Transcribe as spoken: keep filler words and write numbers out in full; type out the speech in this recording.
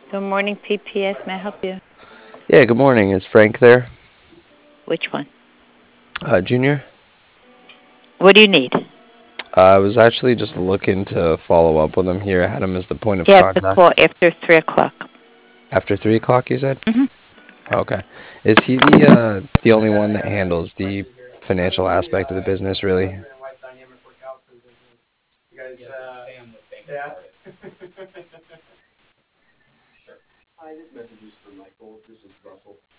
Good morning, P P S. May I help you? Yeah, good morning. Is Frank there? Which one? Uh, Junior? What do you need? Uh, I was actually just looking to follow up with him here. I had him as the point of You have to call contact. after three o'clock. After three o'clock, you said? Mm-hmm. Okay. Is he the uh, the only one that handles the financial aspect of the business, really?